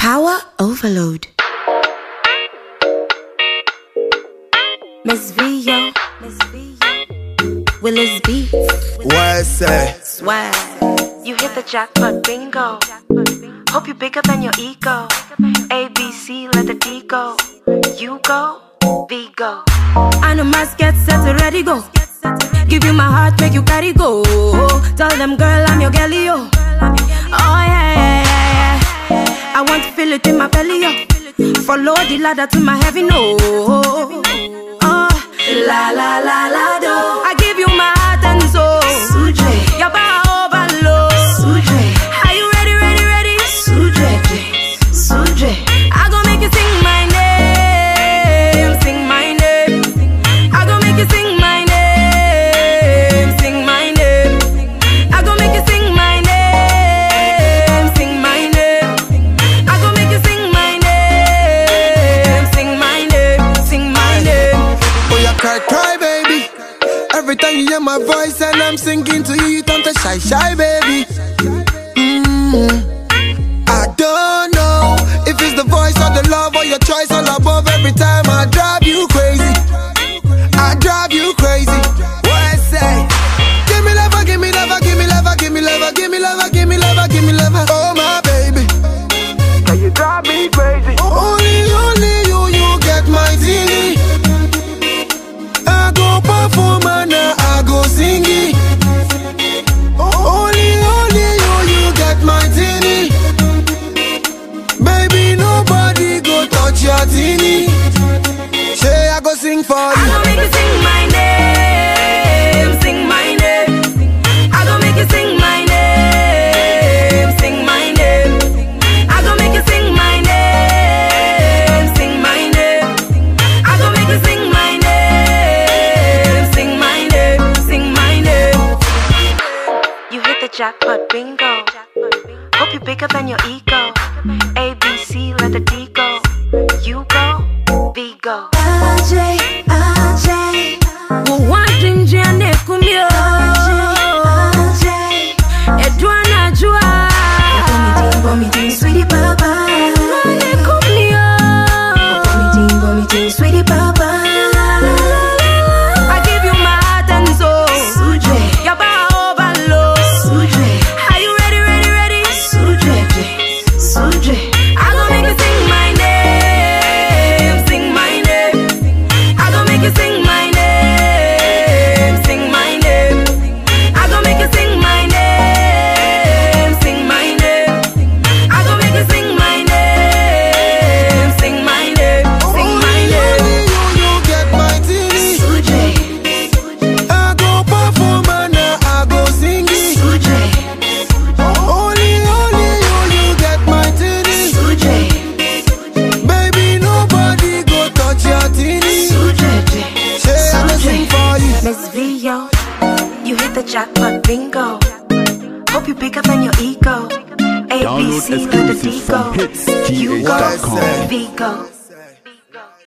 Power overload. Miss Vio, Willis Beats. What say? Swag. You hit the jackpot, bingo. Hope you're bigger than your ego. ABC, let the D go. You go, V go. I know must get set to ready go. Give you my heart, make you carry go. Tell them, girl, I'm your girlie, yo. Oh yeah, yeah, yeah, yeah. I want to feel it in my belly, yo. Follow the ladder to my heaven, no. Oh, la la la la do. I give you my heart and soul. Suje, your power overload. Suje, are you ready, ready, ready? Suje, Suje, I gon' make you sing my name, sing my name. I gon' make you sing my name, sing my name. I gon' make you sing my name, sing my name. I gon' make you sing my name, sing my name, sing my name. Oh, you cry, cry, baby. Every time you hear my voice and I'm singing to you, you turn to shy, shy, baby. I don't know if it's the voice or the love or your choice all above. Every time I drive you crazy, I drive you crazy. What I say? Give me love, give me love, give me love, give me love, give me love, give me love, give me love. Oh my baby, can you drive me crazy? Only you get my tingly. I go perform and I go sing it. Only you get my tingly. Baby, nobody go touch your tingly. Say I go sing for you. I gon' make you sing my name, sing my name. I gon' make you sing my name, sing my name. I gon' make you sing my name, sing my name. I gon' make you sing my name, sing my name, sing my name. You hit the jackpot, bingo. Hope you're bigger than your ego. ABC, let the D go. You go, V go. Sweetie papa, sweetie papa. I give you my heart and soul. Suje, your power overload. Suje, are you ready, ready, ready? Suje, Suje, I gon' make you sing my name, sing my name. I gon' make you sing my name, sing my name. I gon' make you sing my name, sing my name. I gon' make you sing my name, sing my name, sing my name. You get my tingly. Suje, I go perform and I go sing it. Suje, Only you get my tingly. Suje, Baby, nobody go touch your tingly. Suje, Say I go sing for you. Miss Vio, you hit the jackpot, bingo. Hope you're bigger than your ego. Download ABC, let the D exclusives from go. You go, hitsgh.com. V go.